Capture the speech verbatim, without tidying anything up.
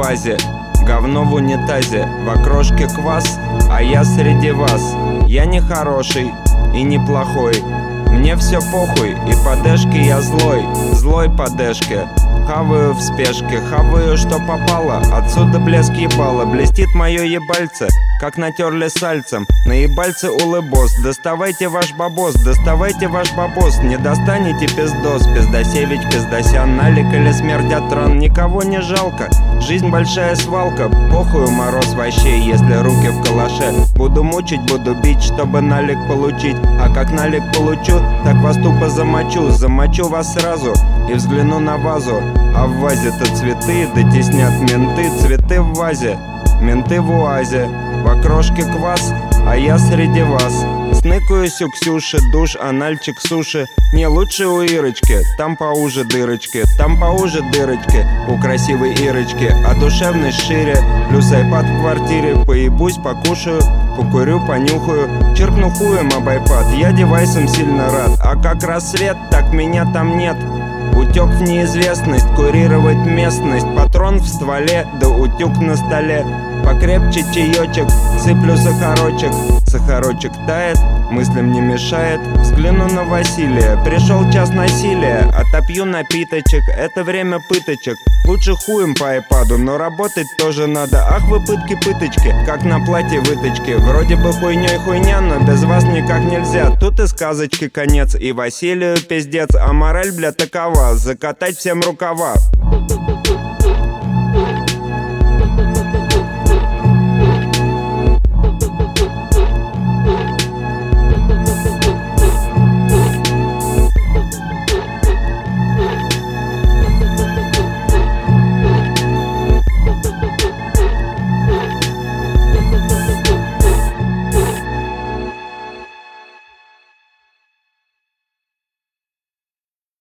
вазе, говно в унитазе, в окрошке квас, а я среди вас. Я не хороший и не плохой, мне все похуй, и по дэшке я злой, злой по дэшке. Хаваю в спешке, хаваю, что попало, отсюда блеск ебала. Блестит мое ебальце, как натерли сальцем. На ебальце улыбос, доставайте ваш бабос, доставайте ваш бабос. Не достанете пиздос, пиздосевич, пиздосян, налик или смертят трон. Никого не жалко, жизнь большая свалка, похую мороз вообще, если руки в калаше. Буду мучить, буду бить, чтобы налик получить, а как налик получу, так вас тупо замочу. Замочу вас сразу и взгляну на вазу, а в вазе-то цветы, да теснят менты. Цветы в вазе, менты в уазе, в окрошке квас, а я среди вас. Сныкаюсь у Ксюши, душ, анальчик суши. Не лучше у Ирочки, там поуже дырочки, там поуже дырочки у красивой Ирочки, а душевность шире. Плюс айпад в квартире, поебусь, покушаю, покурю, понюхаю, черкну хуем об айпад. Я девайсом сильно рад, а как рассвет, так меня там нет. Утек в неизвестность, курировать местность, патрон в стволе, да утюг на столе. Покрепче чаечек, сыплю сахарочек, сахарочек тает, мыслям не мешает. Взгляну на Василия, пришел час насилия, отопью напиточек, это время пыточек. Лучше хуем по айпаду, но работать тоже надо. Ах вы пытки-пыточки, как на платье выточки. Вроде бы хуйней хуйня, но без вас никак нельзя. Тут и сказочки конец, и Василию пиздец, а мораль, бля, такова: закатать всем рукава.